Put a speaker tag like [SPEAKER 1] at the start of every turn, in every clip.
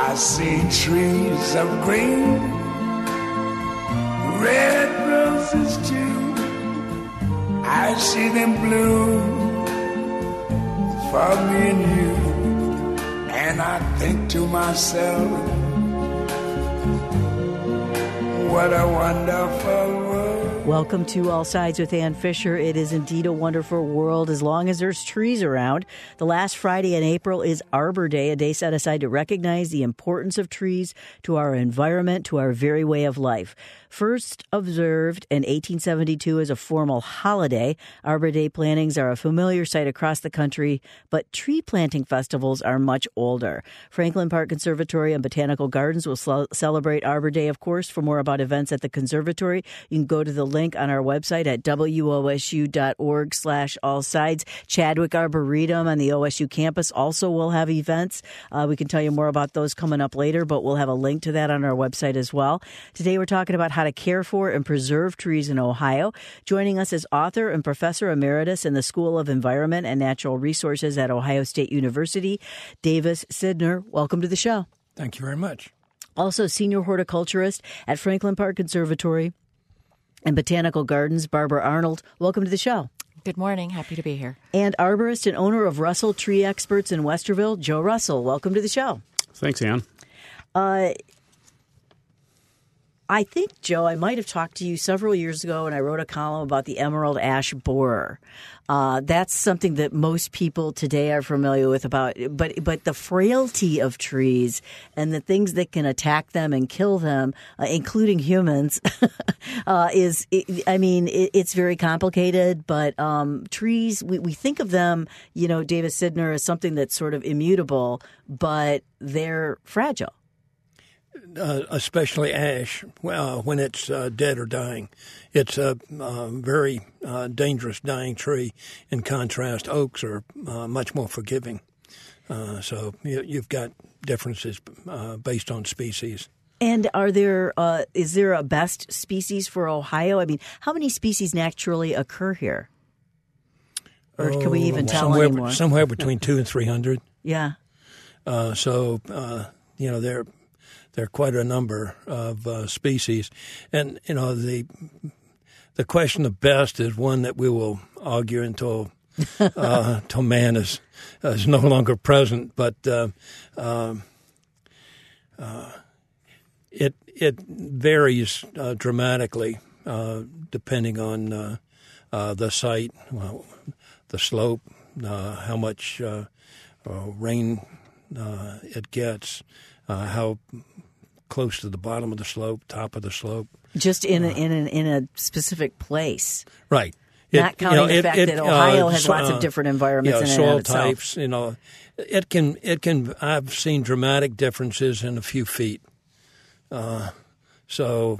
[SPEAKER 1] I see trees of green, red roses too. I see them bloom for me and you. And I think to myself, what a wonderful world.
[SPEAKER 2] Welcome to All Sides with Ann Fisher. It is indeed a wonderful world as long as there's trees around. The last Friday in April is Arbor Day, a day set aside to recognize the importance of trees to our environment, to our very way of life. First observed in 1872 as a formal holiday, Arbor Day plantings are a familiar sight across the country, but tree planting festivals are much older. Franklin Park Conservatory and Botanical Gardens will celebrate Arbor Day, of course. For more about events at the conservatory, you can go to the link on our website at wosu.org/allsides. Chadwick Arboretum on the OSU campus also will have events. We can tell you more about those coming up later, but we'll have a link to that on our website as well. Today we're talking about how to care for and preserve trees in Ohio. Joining us is author and professor emeritus in the School of Environment and Natural Resources at Ohio State University, Davis Sidner. Welcome to the show.
[SPEAKER 3] Thank you very much.
[SPEAKER 2] Also senior horticulturist at Franklin Park Conservatory and Botanical Gardens, Barbara Arnold. Welcome to the show.
[SPEAKER 4] Good morning. Happy to be here.
[SPEAKER 2] And arborist and owner of Russell Tree Experts in Westerville, Joe Russell. Welcome to the show.
[SPEAKER 5] Thanks, Ann.
[SPEAKER 2] I think, Joe, I might have talked to you several years ago, and I wrote a column about the emerald ash borer. That's something that most people today are familiar with but the frailty of trees and the things that can attack them and kill them, including humans, it's very complicated. But trees, we think of them, Davis Sidner, as something that's sort of immutable, but they're fragile.
[SPEAKER 3] Especially ash, when it's dead or dying. It's a very dangerous dying tree. In contrast, oaks are much more forgiving. So you've got differences based on species.
[SPEAKER 2] And is there a best species for Ohio? I mean, how many species naturally occur here? Or can we even tell anymore?
[SPEAKER 3] Somewhere between 200 and 300.
[SPEAKER 2] Yeah.
[SPEAKER 3] There are quite a number of species. And, the question of best is one that we will argue until man is no longer present. But it varies dramatically depending on the site, the slope, how much rain it gets, how close to the bottom of the slope, top of the slope.
[SPEAKER 2] Just in a specific place.
[SPEAKER 3] Right.
[SPEAKER 2] Not counting the fact that Ohio has lots of different environments in
[SPEAKER 3] soil
[SPEAKER 2] and of
[SPEAKER 3] types, it can I've seen dramatic differences in a few feet. So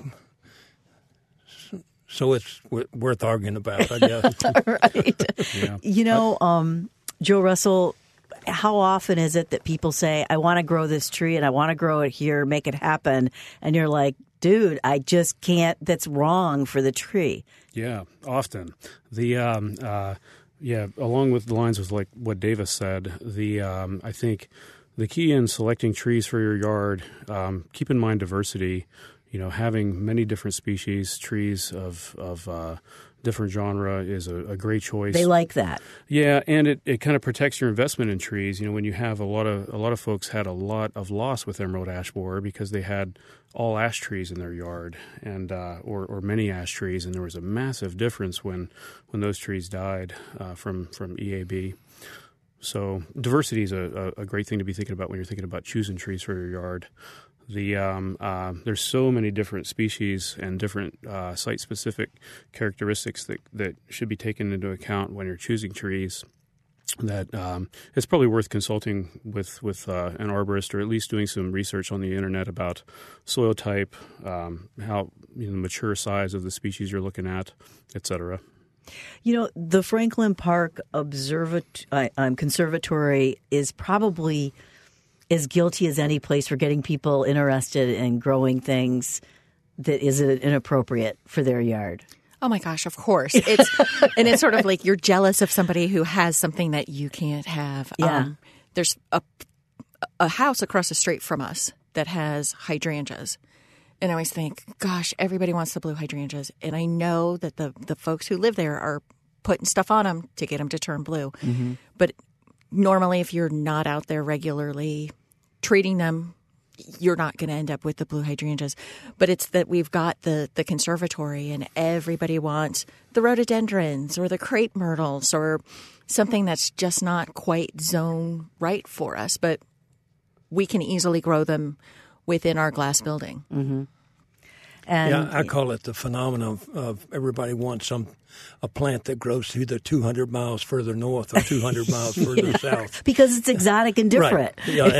[SPEAKER 3] it's worth arguing about, I guess.
[SPEAKER 2] Right.
[SPEAKER 5] Yeah.
[SPEAKER 2] Joe Russell, how often is it that people say, I want to grow this tree and I want to grow it here, make it happen, and you're like, dude, I just can't, that's wrong for the tree?
[SPEAKER 5] Yeah, often. Along with the lines with like what Davis said, I think the key in selecting trees for your yard, keep in mind diversity. Having many different species, trees of different genre is a great choice.
[SPEAKER 2] They like that.
[SPEAKER 5] Yeah, and it kind of protects your investment in trees. When you have a lot of folks had a lot of loss with emerald ash borer because they had all ash trees in their yard and or many ash trees, and there was a massive difference when those trees died from EAB. So diversity is a great thing to be thinking about when you're thinking about choosing trees for your yard. There's so many different species and different site-specific characteristics that should be taken into account when you're choosing trees that it's probably worth consulting with an arborist, or at least doing some research on the internet about soil type, how the mature size of the species you're looking at, et cetera.
[SPEAKER 2] The Franklin Park Conservatory is probably as guilty as any place for getting people interested in growing things that is inappropriate for their yard.
[SPEAKER 4] Oh my gosh, of course. It's sort of like you're jealous of somebody who has something that you can't have.
[SPEAKER 2] Yeah.
[SPEAKER 4] There's a house across the street from us that has hydrangeas. And I always think, gosh, everybody wants the blue hydrangeas. And I know that the folks who live there are putting stuff on them to get them to turn blue. Mm-hmm. But normally, if you're not out there regularly treating them, you're not going to end up with the blue hydrangeas. But it's that we've got the conservatory and everybody wants the rhododendrons or the crepe myrtles or something that's just not quite zone right for us. But we can easily grow them within our glass building.
[SPEAKER 2] Mm-hmm. And
[SPEAKER 3] yeah, I call it the phenomenon of everybody wants a plant that grows either 200 miles further north or 200 miles further south.
[SPEAKER 2] Because it's exotic and different.
[SPEAKER 3] Right. Yeah,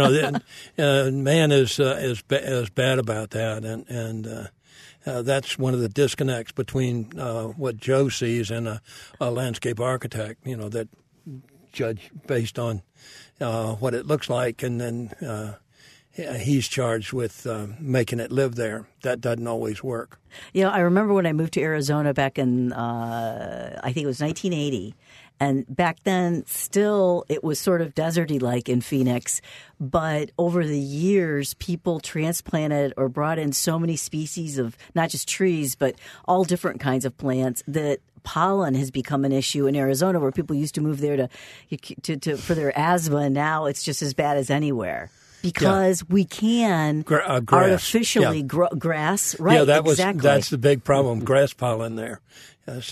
[SPEAKER 3] and man is bad about that, and that's one of the disconnects between what Joe sees and a landscape architect. That judge based on what it looks like, and then he's charged with making it live there. That doesn't always work.
[SPEAKER 2] I remember when I moved to Arizona back in, I think it was 1980. And back then, still, it was sort of deserty-like in Phoenix. But over the years, people transplanted or brought in so many species of not just trees, but all different kinds of plants that pollen has become an issue in Arizona, where people used to move there to for their asthma, and now it's just as bad as anywhere. Because we can artificially grow grass, right?
[SPEAKER 3] Yeah,
[SPEAKER 2] exactly.
[SPEAKER 3] That's the big problem, grass pollen there. That's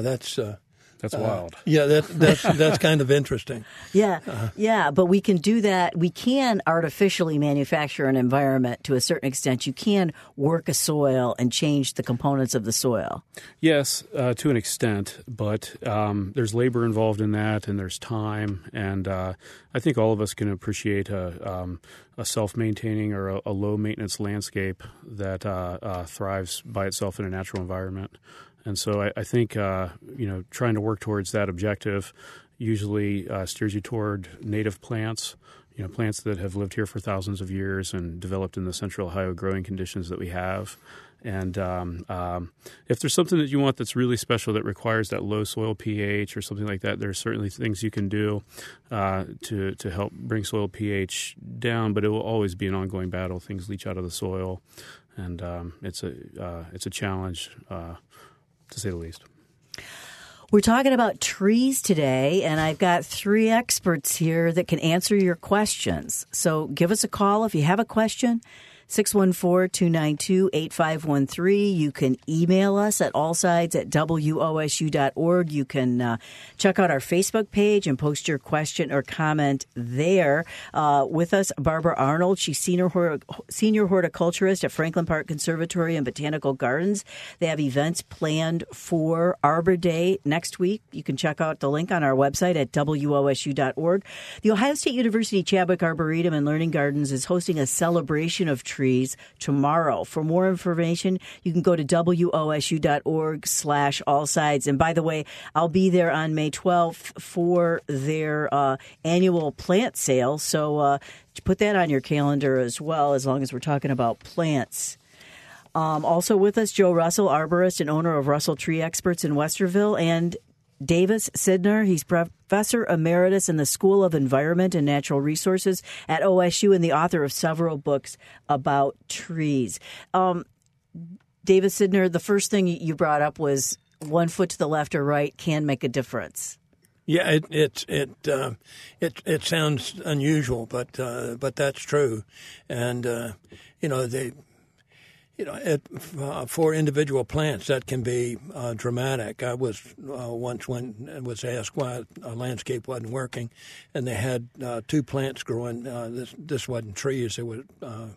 [SPEAKER 5] wild.
[SPEAKER 3] Yeah, that's kind of interesting.
[SPEAKER 2] Yeah, but we can do that. We can artificially manufacture an environment to a certain extent. You can work a soil and change the components of the soil.
[SPEAKER 5] Yes, to an extent, but there's labor involved in that, and there's time, and I think all of us can appreciate a self-maintaining or a low-maintenance landscape that thrives by itself in a natural environment. And so I think, trying to work towards that objective usually steers you toward native plants, plants that have lived here for thousands of years and developed in the central Ohio growing conditions that we have. And if there's something that you want that's really special that requires that low soil pH or something like that, there's certainly things you can do to help bring soil pH down, but it will always be an ongoing battle. Things leach out of the soil, and it's a challenge, to say the least.
[SPEAKER 2] We're talking about trees today, and I've got 3 experts here that can answer your questions. So give us a call if you have a question. 614-292-8513. You can email us at allsides@wosu.org. You can check out our Facebook page and post your question or comment there. With us, Barbara Arnold. She's senior horticulturist at Franklin Park Conservatory and Botanical Gardens. They have events planned for Arbor Day next week. You can check out the link on our website at wosu.org. The Ohio State University Chadwick Arboretum and Learning Gardens is hosting a celebration of trees tomorrow. For more information, you can go to wosu.org/allsides. And by the way, I'll be there on May 12th for their annual plant sale. So put that on your calendar as well, as long as we're talking about plants. Also with us, Joe Russell, arborist and owner of Russell Tree Experts in Westerville, and Davis Sidner. He's professor emeritus in the School of Environment and Natural Resources at OSU and the author of several books about trees. Davis Sidner, the first thing you brought up was 1 foot to the left or right can make a difference.
[SPEAKER 3] Yeah, it sounds unusual, but that's true, and for individual plants, that can be dramatic. I was once was asked why a landscape wasn't working, and they had 2 plants growing. This wasn't trees. There was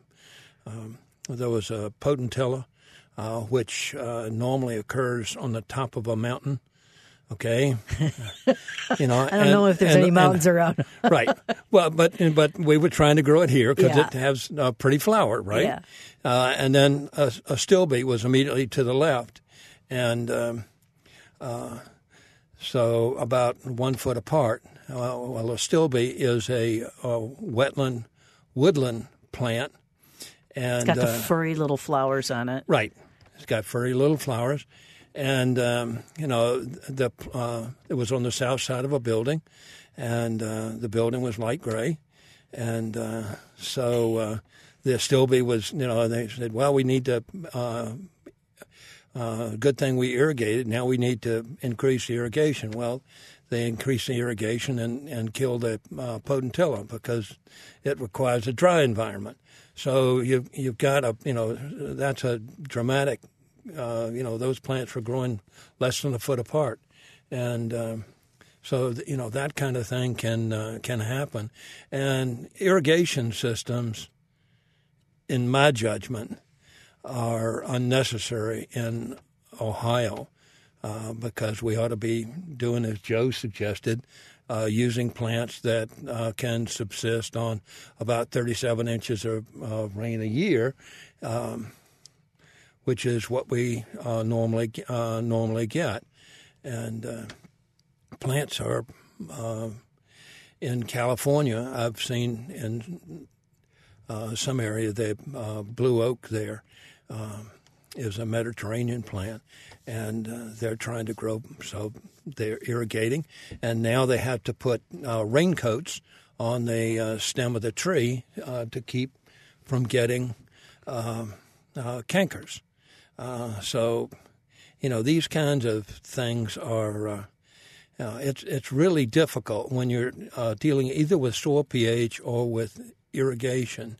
[SPEAKER 3] a potentilla, which normally occurs on the top of a mountain. Okay,
[SPEAKER 2] I don't know if there's any mountains around.
[SPEAKER 3] Right. Well, but we were trying to grow it here because it has a pretty flower, right?
[SPEAKER 2] Yeah.
[SPEAKER 3] And then a stilbe was immediately to the left, and so about 1 foot apart. Well, a stilbe is a wetland woodland plant, and
[SPEAKER 2] it's got the furry little flowers on it.
[SPEAKER 3] Right. It's got furry little flowers. And, it was on the south side of a building, and the building was light gray. And so the Stilby was, they said, well, we need to. Good thing we irrigated. Now we need to increase the irrigation. Well, they increased the irrigation and killed the potentilla because it requires a dry environment. So you've got that's a dramatic. Those plants were growing less than a foot apart, and so that kind of thing can happen. And irrigation systems, in my judgment, are unnecessary in Ohio because we ought to be doing, as Joe suggested, using plants that can subsist on about 37 inches of rain a year, which is what we normally get. And plants are in California. I've seen in some area the blue oak there is a Mediterranean plant, and they're trying to grow, so they're irrigating, and now they have to put raincoats on the stem of the tree to keep from getting cankers. So, these kinds of things are. It's really difficult when you're dealing either with soil pH or with irrigation.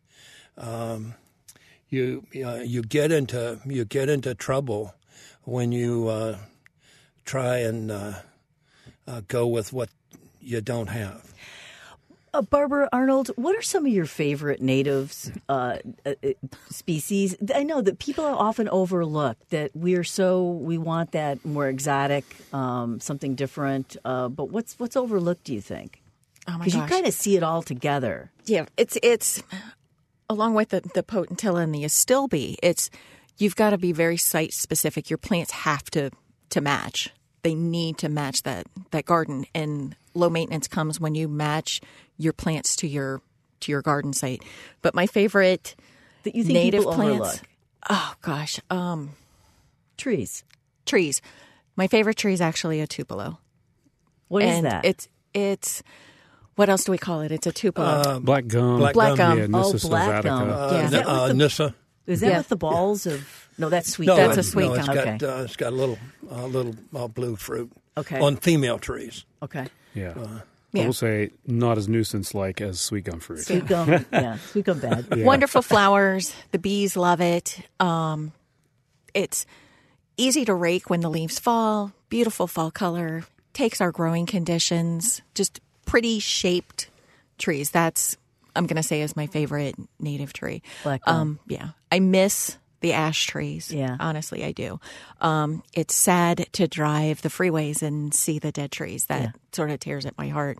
[SPEAKER 3] You get into trouble when you try and go with what you don't have.
[SPEAKER 2] Barbara Arnold, what are some of your favorite native species? I know that people often overlook that we want that more exotic, something different. But what's overlooked, do you think?
[SPEAKER 4] Oh my gosh.
[SPEAKER 2] Because you kind of see it all together.
[SPEAKER 4] Yeah, it's along with the potentilla and the astilbe. You've got to be very site specific. Your plants have to match. They need to match that garden, and low maintenance comes when you match your plants to your garden site. But my favorite
[SPEAKER 2] that you think
[SPEAKER 4] native
[SPEAKER 2] people
[SPEAKER 4] plants.
[SPEAKER 2] Overlook.
[SPEAKER 4] Oh gosh,
[SPEAKER 2] trees.
[SPEAKER 4] My favorite tree is actually a tupelo.
[SPEAKER 2] What is that?
[SPEAKER 4] It's what else do we call it? It's a tupelo.
[SPEAKER 5] Black gum.
[SPEAKER 4] Black gum.
[SPEAKER 5] Yeah, Nyssa
[SPEAKER 2] black gum.
[SPEAKER 5] sylvatica.
[SPEAKER 3] Nyssa.
[SPEAKER 2] Is that with the balls of? No, that's sweet.
[SPEAKER 3] No,
[SPEAKER 2] gum.
[SPEAKER 4] That's a sweet
[SPEAKER 3] no,
[SPEAKER 4] gum.
[SPEAKER 3] It's got a little blue fruit.
[SPEAKER 2] Okay.
[SPEAKER 3] On female trees.
[SPEAKER 2] Okay.
[SPEAKER 5] Yeah.
[SPEAKER 4] Yeah.
[SPEAKER 5] I will say not as nuisance-like as sweet gum fruit.
[SPEAKER 2] Sweet gum. Yeah, sweet gum bad.
[SPEAKER 5] Yeah.
[SPEAKER 4] Wonderful flowers. The bees love it. It's easy to rake when the leaves fall. Beautiful fall color. Takes our growing conditions. Just pretty shaped trees. That's, I'm going to say, is my favorite native tree.
[SPEAKER 2] Black gum.
[SPEAKER 4] Yeah. I miss the ash trees.
[SPEAKER 2] Yeah.
[SPEAKER 4] Honestly, I do. It's sad to drive the freeways and see the dead trees. That sort of tears at my heart.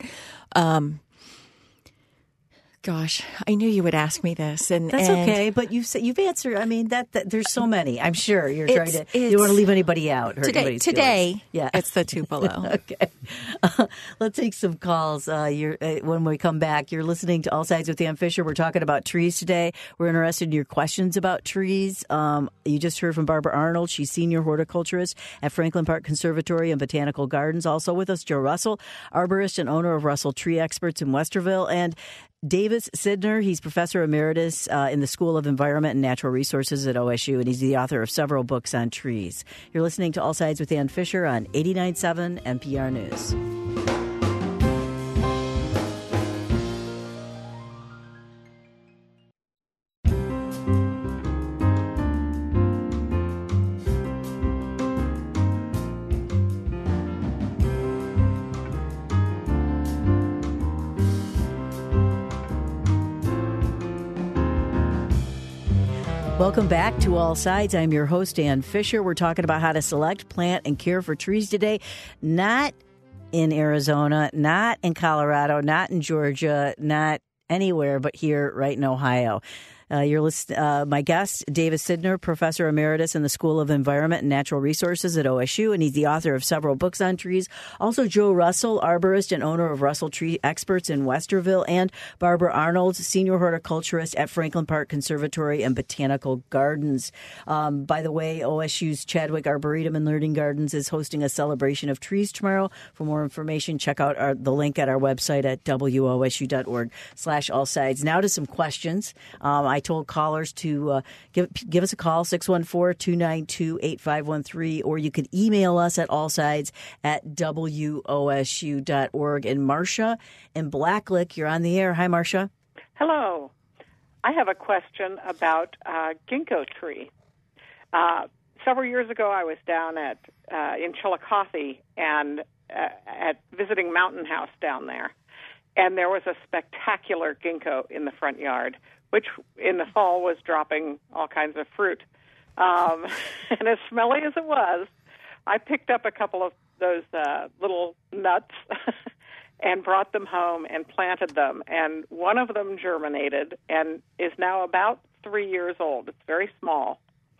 [SPEAKER 4] Gosh, I knew you would ask me this, and
[SPEAKER 2] That's okay. But you've answered. I mean, that there's so many. I'm sure you're trying to. You don't want to leave anybody out. Hurt anybody's feelings.
[SPEAKER 4] Today, it's the tupelo.
[SPEAKER 2] Okay. Let's take some calls. When we come back, you're listening to All Sides with Ann Fisher. We're talking about trees today. We're interested in your questions about trees. You just heard from Barbara Arnold. She's senior horticulturist at Franklin Park Conservatory and Botanical Gardens. Also with us, Joe Russell, arborist and owner of Russell Tree Experts in Westerville, and Davis Sidner. He's professor emeritus in the School of Environment and Natural Resources at OSU, and he's the author of several books on trees. You're listening to All Sides with Ann Fisher on 89.7 NPR News. Welcome back to All Sides. I'm your host, Ann Fisher. We're talking about how to select, plant, and care for trees today. Not in Arizona, not in Colorado, not in Georgia, not anywhere but here right in Ohio. My guest, Davis Sidner, professor emeritus in the School of Environment and Natural Resources at OSU, and he's the author of several books on trees. Also, Joe Russell, arborist and owner of Russell Tree Experts in Westerville, and Barbara Arnold, senior horticulturist at Franklin Park Conservatory and Botanical Gardens. By the way, OSU's Chadwick Arboretum and Learning Gardens is hosting a celebration of trees tomorrow. For more information, check out the link at our website at wosu.org/allsides. Now to some questions. I told callers to give us a call, 614-292-8513, or you could email us at allsides@wosu.org. And Marcia in Blacklick, you're on the air. Hi, Marcia.
[SPEAKER 6] Hello. I have a question about ginkgo tree. Several years ago, I was down in Chillicothe and at visiting Mountain House down there, and there was a spectacular ginkgo in the front yard, which in the fall was dropping all kinds of fruit. And as smelly as it was, I picked up a couple of those little nuts and brought them home and planted them. And one of them germinated and is now about 3 years old. It's very small.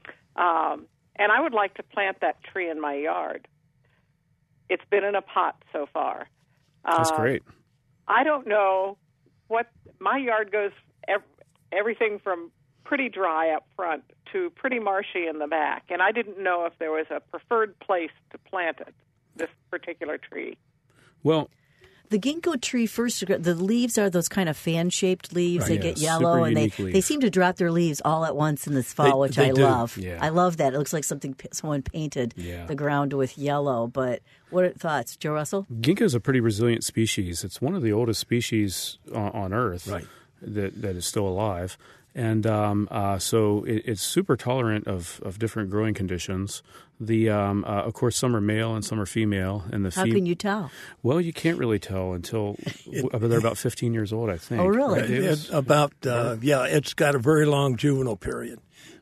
[SPEAKER 6] And I would like to plant that tree in my yard. It's been in a pot so far.
[SPEAKER 5] That's great.
[SPEAKER 6] I don't know what my yard goes. Everything from pretty dry up front to pretty marshy in the back, and I didn't know if there was a preferred place to plant it. This particular tree.
[SPEAKER 5] Well,
[SPEAKER 2] the ginkgo tree, first, the leaves are those kind of fan-shaped leaves. They get yellow,
[SPEAKER 5] super
[SPEAKER 2] and
[SPEAKER 5] unique
[SPEAKER 2] they
[SPEAKER 5] leaf.
[SPEAKER 2] seem to drop their leaves all at once in this fall, which
[SPEAKER 3] they
[SPEAKER 2] I
[SPEAKER 3] do.
[SPEAKER 2] love.
[SPEAKER 5] Yeah.
[SPEAKER 2] I love that. It looks like someone painted the ground with yellow. But what are thoughts, Joe Russell?
[SPEAKER 5] Ginkgo is a pretty resilient species. It's one of the oldest species on Earth that is still alive. And so it's super tolerant of different growing conditions. Of course, some are male and some are female. And
[SPEAKER 2] How can you tell?
[SPEAKER 5] Well, you can't really tell until they're about 15 years old, I think.
[SPEAKER 2] Oh, really?
[SPEAKER 3] It's got a very long juvenile period,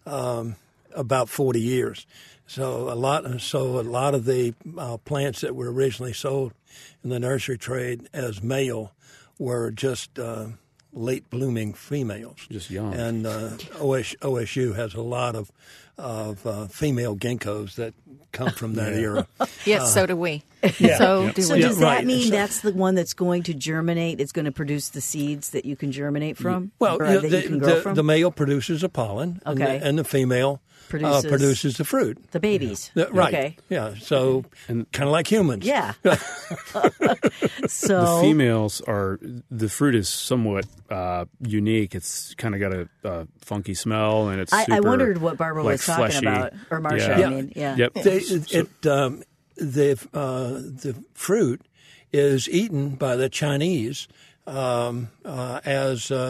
[SPEAKER 3] about 40 years. So a lot of the plants that were originally sold in the nursery trade as male were just late blooming females,
[SPEAKER 5] just young.
[SPEAKER 3] And OSU has a lot of female ginkgos that come from that era.
[SPEAKER 4] Yes, so do we.
[SPEAKER 3] Yeah.
[SPEAKER 4] So do
[SPEAKER 2] So
[SPEAKER 4] we.
[SPEAKER 2] does that
[SPEAKER 3] right.
[SPEAKER 2] mean
[SPEAKER 3] So-
[SPEAKER 2] that's the one that's going to germinate? It's going to produce the seeds that you can germinate from?
[SPEAKER 3] Well,
[SPEAKER 2] Or
[SPEAKER 3] you know,
[SPEAKER 2] that you can grow from?
[SPEAKER 3] the male produces the pollen,
[SPEAKER 2] Okay.
[SPEAKER 3] and the female produces the fruit.
[SPEAKER 2] The babies.
[SPEAKER 3] Right.
[SPEAKER 2] Okay.
[SPEAKER 3] Yeah. So kind of like humans.
[SPEAKER 2] Yeah.
[SPEAKER 5] The
[SPEAKER 2] So
[SPEAKER 5] females the fruit is somewhat unique. It's kind of got a funky smell, and it's super,
[SPEAKER 2] I wondered what Barbara was talking
[SPEAKER 5] fleshy.
[SPEAKER 2] about, or Marcia.
[SPEAKER 5] Yeah.
[SPEAKER 2] I mean, yeah.
[SPEAKER 5] Yep.
[SPEAKER 3] The fruit is eaten by the Chinese as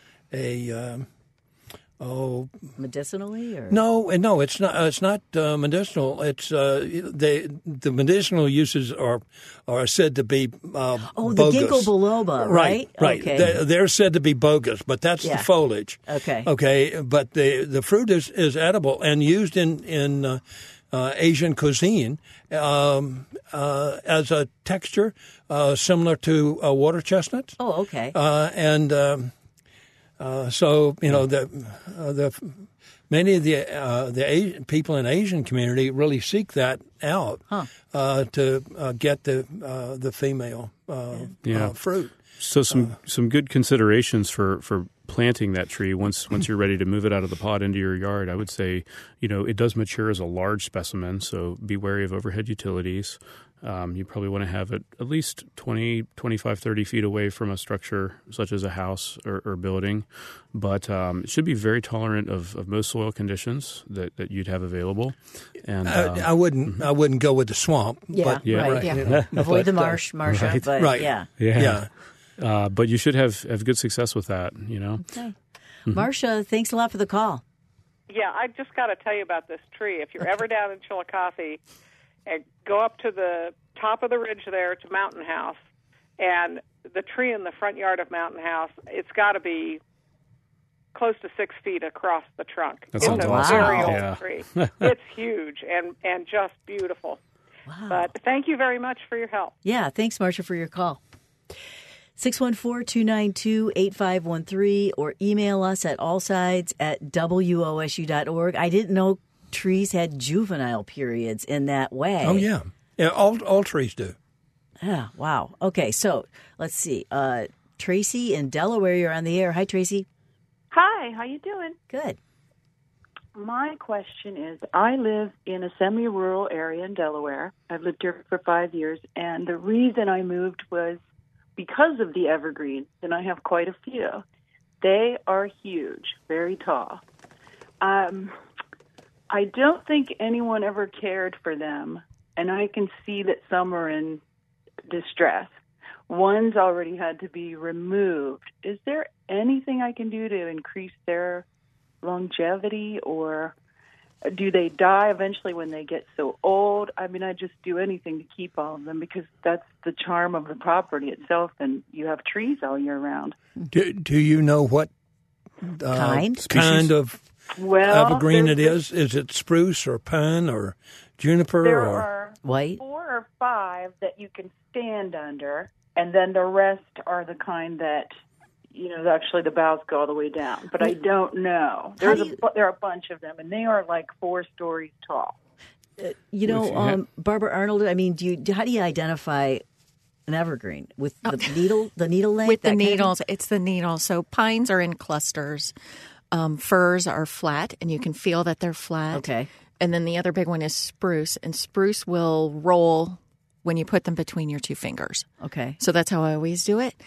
[SPEAKER 2] Medicinally, or
[SPEAKER 3] no, it's not. It's not medicinal. It's the medicinal uses are said to be
[SPEAKER 2] the
[SPEAKER 3] bogus.
[SPEAKER 2] ginkgo biloba, right?
[SPEAKER 3] Right.
[SPEAKER 2] Okay.
[SPEAKER 3] They're said to be bogus, but that's
[SPEAKER 2] Yeah.
[SPEAKER 3] the foliage.
[SPEAKER 2] Okay.
[SPEAKER 3] Okay, but the fruit is edible and used in Asian cuisine as a texture similar to water chestnuts.
[SPEAKER 2] Oh, okay.
[SPEAKER 3] So you know many of the Asian people in the Asian community really seek that out to get the female fruit.
[SPEAKER 5] So some good considerations for planting that tree once you're ready to move it out of the pot into your yard. I would say, it does mature as a large specimen, so be wary of overhead utilities. You probably want to have it at least 20, 25, 30 feet away from a structure such as a house or building. But it should be very tolerant of most soil conditions that you'd have available. And
[SPEAKER 3] I wouldn't go with the swamp.
[SPEAKER 2] Yeah,
[SPEAKER 3] but,
[SPEAKER 5] yeah,
[SPEAKER 2] right.
[SPEAKER 5] right.
[SPEAKER 2] Yeah. Avoid the Marcia.
[SPEAKER 5] right.
[SPEAKER 2] But
[SPEAKER 3] Right.
[SPEAKER 2] yeah.
[SPEAKER 5] Yeah. But you should have good success with that,
[SPEAKER 2] Okay. Marcia, thanks a lot for the call.
[SPEAKER 6] Yeah, I just got to tell you about this tree. If you're ever down in Chillicothe, and go up to the top of the ridge there to Mountain House, and the tree in the front yard of Mountain House, it's got to be close to 6 feet across the trunk.
[SPEAKER 5] That
[SPEAKER 6] It's
[SPEAKER 5] sounds
[SPEAKER 6] a
[SPEAKER 2] awesome.
[SPEAKER 6] very old
[SPEAKER 5] Yeah.
[SPEAKER 6] tree. It's huge and just beautiful.
[SPEAKER 2] Wow.
[SPEAKER 6] But thank you very much for your help.
[SPEAKER 2] Yeah, thanks, Marcia, for your call. 614-292-8513 or email us at allsides@wosu.org. I didn't know trees had juvenile periods in that way.
[SPEAKER 3] Oh yeah. All trees do.
[SPEAKER 2] Yeah, wow. Okay, so let's see. Tracy in Delaware, you're on the air. Hi, Tracy.
[SPEAKER 7] Hi, how you doing?
[SPEAKER 2] Good.
[SPEAKER 7] My question is, I live in a semi-rural area in Delaware. I've lived here for 5 years, and the reason I moved was because of the evergreens, and I have quite a few. They are huge, very tall. I don't think anyone ever cared for them, and I can see that some are in distress. One's already had to be removed. Is there anything I can do to increase their longevity, or do they die eventually when they get so old? I mean, I just do anything to keep all of them because that's the charm of the property itself, and you have trees all year round.
[SPEAKER 3] Do you know what kind of evergreen it is? Is it spruce or pine or juniper
[SPEAKER 7] there
[SPEAKER 3] or
[SPEAKER 7] are
[SPEAKER 2] white?
[SPEAKER 7] 4 or 5 that you can stand under, and then the rest are the kind that, actually the boughs go all the way down. But I don't know. There are a bunch of them, and they are like 4 stories tall.
[SPEAKER 2] Barbara Arnold, I mean, how do you identify an evergreen? With the needle length?
[SPEAKER 4] With the needles, it's the needle. So pines are in clusters. Firs are flat, and you can feel that they're flat.
[SPEAKER 2] Okay.
[SPEAKER 4] And then the other big one is spruce, and spruce will roll when you put them between your 2 fingers.
[SPEAKER 2] Okay.
[SPEAKER 4] So that's how I always do it.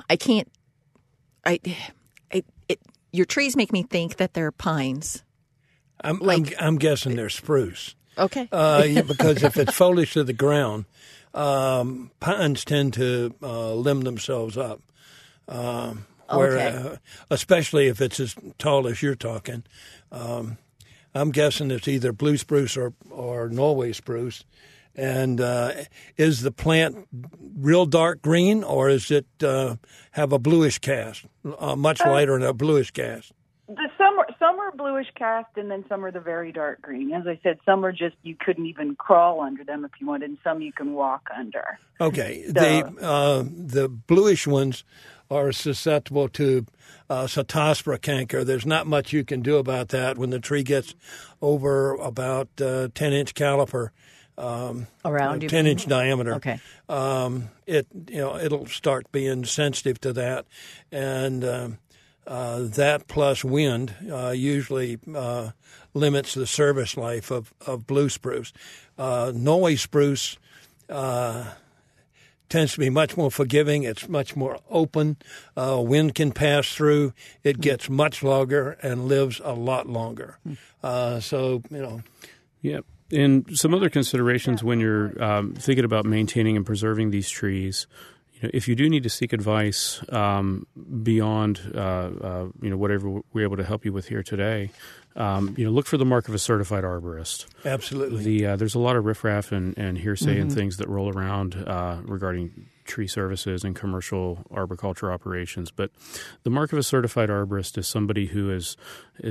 [SPEAKER 4] Your trees make me think that they're pines.
[SPEAKER 3] I'm guessing they're spruce.
[SPEAKER 4] Okay.
[SPEAKER 3] Because if it's foliage to the ground, pines tend to limb themselves up. Especially if it's as tall as you're talking. I'm guessing it's either blue spruce or Norway spruce. And is the plant real dark green, or is it have a bluish cast, much lighter than a bluish cast?
[SPEAKER 7] Some are bluish cast, and then some are the very dark green. As I said, some are just you couldn't even crawl under them if you wanted, and some you can walk under.
[SPEAKER 3] Okay. The bluish ones are susceptible to Cercospora canker. There's not much you can do about that when the tree gets over about 10-inch caliper.
[SPEAKER 2] Around
[SPEAKER 3] 10-inch diameter.
[SPEAKER 2] Okay.
[SPEAKER 3] It'll start being sensitive to that, and that plus wind usually limits the service life of blue spruce. Norway spruce tends to be much more forgiving. It's much more open. Wind can pass through. It gets much longer and lives a lot longer.
[SPEAKER 5] Yep. And some other considerations when you're thinking about maintaining and preserving these trees, if you do need to seek advice beyond whatever we're able to help you with here today, look for the mark of a certified arborist.
[SPEAKER 3] Absolutely.
[SPEAKER 5] There's a lot of riffraff and hearsay and things that roll around regarding tree services and commercial arboriculture operations. But the mark of a certified arborist is somebody who is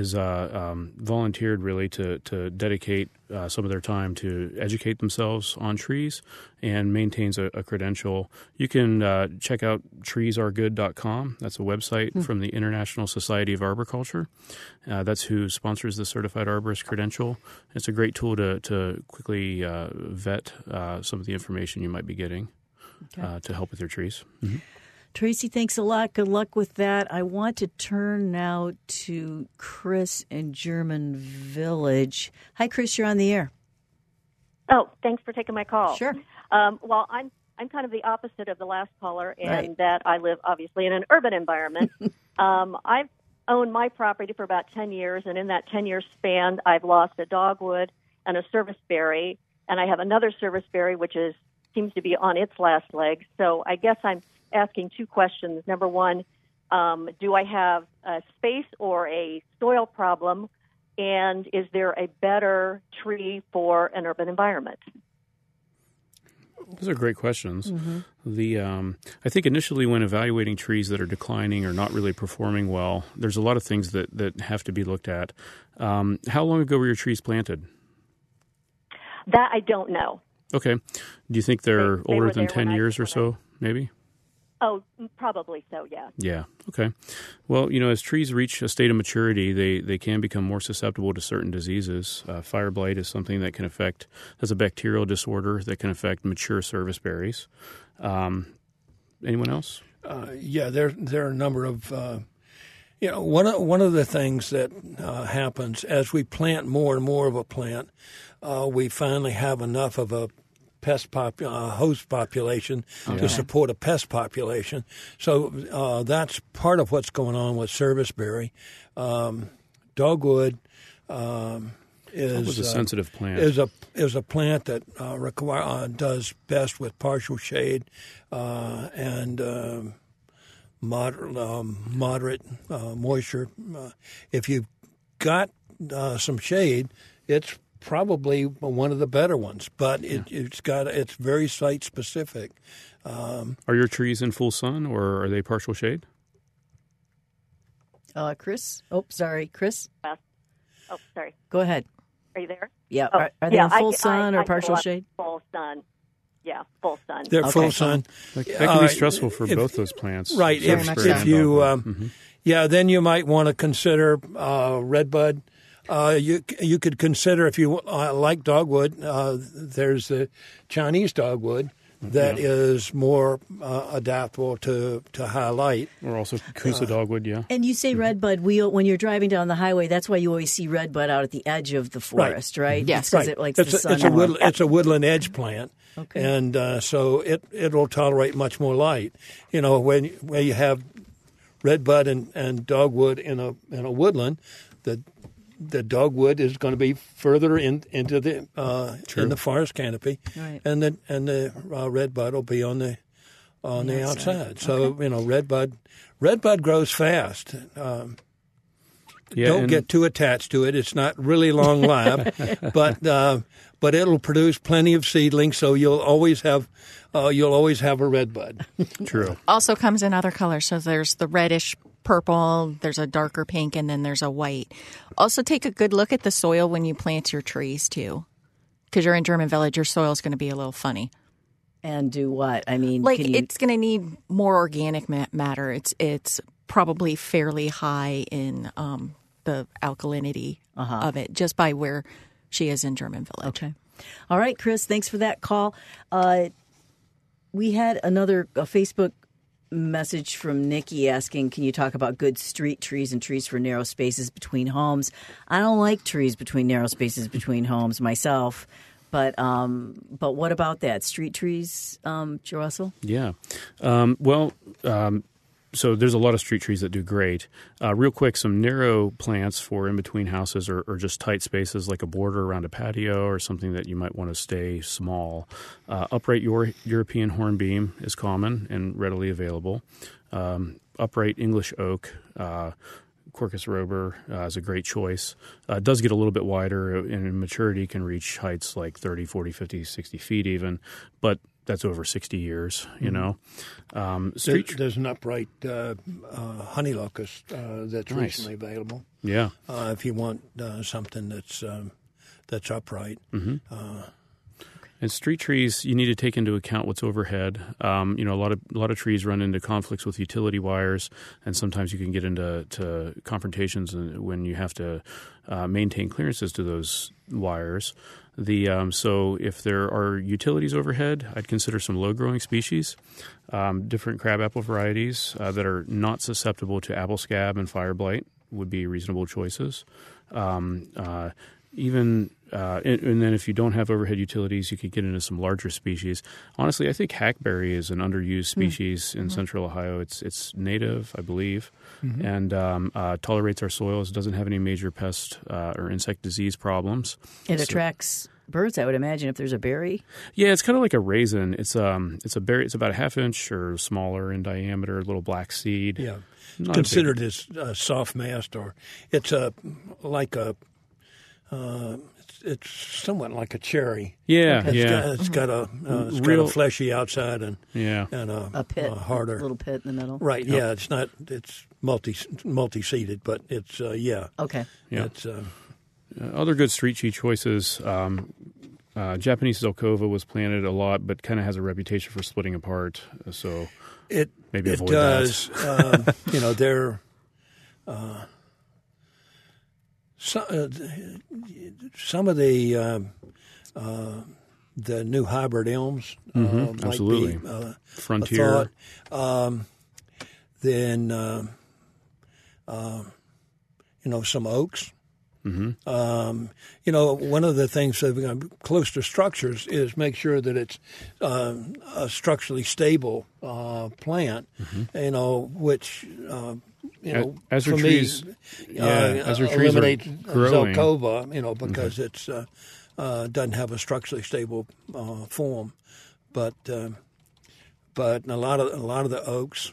[SPEAKER 5] volunteered really to dedicate some of their time to educate themselves on trees and maintains a credential. You can check out treesaregood.com. That's a website from the International Society of Arboriculture. That's who sponsors the Certified Arborist credential. It's a great tool to quickly vet some of the information you might be getting. Okay. To help with your trees. Mm-hmm.
[SPEAKER 2] Tracy, thanks a lot. Good luck with that. I want to turn now to Chris in German Village. Hi, Chris. You're on the air.
[SPEAKER 8] Oh, thanks for taking my call.
[SPEAKER 2] Sure.
[SPEAKER 8] Well, I'm kind of the opposite of the last caller in that I live, obviously, in an urban environment. I've owned my property for about 10 years, and in that 10-year span, I've lost a dogwood and a serviceberry, and I have another serviceberry, which seems to be on its last legs. So I guess I'm asking 2 questions. Number one, do I have a space or a soil problem? And is there a better tree for an urban environment?
[SPEAKER 5] Those are great questions. Mm-hmm. I think initially when evaluating trees that are declining or not really performing well, there's a lot of things that have to be looked at. How long ago were your trees planted?
[SPEAKER 8] That I don't know.
[SPEAKER 5] Okay. Do you think they're older than 10 years or so, maybe?
[SPEAKER 8] Oh, probably so, yeah.
[SPEAKER 5] Yeah, okay. Well, as trees reach a state of maturity, they can become more susceptible to certain diseases. Fire blight is something that can affect, that's a bacterial disorder that can affect mature serviceberries. Anyone else?
[SPEAKER 3] Yeah, there are a number of, one of the things that happens as we plant more and more of a plant, we finally have enough of a host population to support a pest population. So that's part of what's going on with serviceberry. Dogwood is
[SPEAKER 5] a sensitive plant.
[SPEAKER 3] Is a plant that does best with partial shade and moderate moisture. If you've got some shade, it's probably one of the better ones, but it's very site specific.
[SPEAKER 5] Are your trees in full sun or are they partial shade?
[SPEAKER 2] Chris? Oh, sorry, Chris.
[SPEAKER 8] Oh, sorry.
[SPEAKER 2] Go ahead.
[SPEAKER 8] Are you there?
[SPEAKER 2] Yeah.
[SPEAKER 8] Oh,
[SPEAKER 2] are they in full sun or partial shade?
[SPEAKER 8] Full sun. Yeah, full sun.
[SPEAKER 3] They're full sun.
[SPEAKER 5] That can be stressful for both those plants.
[SPEAKER 3] Right. If you, then you might want to consider redbud. You could consider, if you like dogwood, there's the Chinese dogwood that is more adaptable to high light.
[SPEAKER 5] Or also Kusa dogwood,
[SPEAKER 2] And you say redbud. When you're driving down the highway, that's why you always see redbud out at the edge of the forest, right?
[SPEAKER 4] Yes.
[SPEAKER 2] Because it likes the sun.
[SPEAKER 3] It's a woodland edge plant. Okay. And so it'll tolerate much more light. You know, when you have redbud and dogwood in a woodland, the dogwood is going to be further into the in the forest canopy, right. and the redbud will be on the outside. So redbud grows fast. Don't get too attached to it. It's not really long lived, but it'll produce plenty of seedlings. So you'll always have a redbud.
[SPEAKER 5] True.
[SPEAKER 4] Also comes in other colors. So there's the reddish purple, there's a darker pink, and then there's a white. Also take a good look at the soil when you plant your trees too, because you're in German Village. Your soil is going to be a little funny.
[SPEAKER 2] And do what? I mean,
[SPEAKER 4] it's going to need more organic matter. It's probably fairly high in the alkalinity of it, just by where she is in German Village.
[SPEAKER 2] Okay. All right, Chris, thanks for that call. We had a Facebook message from Nikki asking, can you talk about good street trees and trees for narrow spaces between homes? I don't like trees between narrow spaces between homes myself. But what about that? Street trees, Joe Russell?
[SPEAKER 5] Yeah. So there's a lot of street trees that do great. Real quick, some narrow plants for in between houses or just tight spaces like a border around a patio or something that you might want to stay small. Upright European hornbeam is common and readily available. Upright English oak, Quercus robur is a great choice. It does get a little bit wider and in maturity can reach heights like 30, 40, 50, 60 feet even, but that's over 60 years, you know.
[SPEAKER 3] There's an upright honey locust that's recently available.
[SPEAKER 5] Yeah.
[SPEAKER 3] If you want something that's upright.
[SPEAKER 5] Mm-hmm. And street trees, you need to take into account what's overhead. A lot of trees run into conflicts with utility wires, and sometimes you can get into confrontations when you have to maintain clearances to those wires. So if there are utilities overhead, I'd consider some low-growing species, different crabapple varieties that are not susceptible to apple scab and fire blight would be reasonable choices. And then if you don't have overhead utilities, you could get into some larger species. Honestly, I think hackberry is an underused species in central Ohio. It's native, I believe, and tolerates our soils. It doesn't have any major pest or insect disease problems.
[SPEAKER 2] It attracts birds, I would imagine, if there's a berry.
[SPEAKER 5] Yeah, it's kind of like a raisin. It's a berry. It's about a half inch or smaller in diameter, a little black seed.
[SPEAKER 3] Yeah, it's considered as soft mast, or it's it's somewhat like a cherry.
[SPEAKER 5] Yeah,
[SPEAKER 3] it's got a real fleshy outside and
[SPEAKER 2] a pit,
[SPEAKER 3] harder
[SPEAKER 2] little pit in the middle.
[SPEAKER 3] Right. Yeah, it's not. It's multi-seeded, but it's
[SPEAKER 2] Okay.
[SPEAKER 5] Yeah.
[SPEAKER 3] It's
[SPEAKER 5] other good street tree choices. Japanese Zelkova was planted a lot, but kind of has a reputation for splitting apart. So maybe avoid
[SPEAKER 3] does.
[SPEAKER 5] that.
[SPEAKER 3] They're. Some of the new hybrid elms
[SPEAKER 5] absolutely
[SPEAKER 3] might be
[SPEAKER 5] Frontier.
[SPEAKER 3] Then some oaks You know, one of the things that close to structures is make sure that it's a structurally stable plant. You know, which you know,
[SPEAKER 5] as your
[SPEAKER 3] for
[SPEAKER 5] trees,
[SPEAKER 3] me,
[SPEAKER 5] as your trees
[SPEAKER 3] eliminate
[SPEAKER 5] are growing,
[SPEAKER 3] Zelkova, you know, because it's doesn't have a structurally stable form, but a lot of the oaks,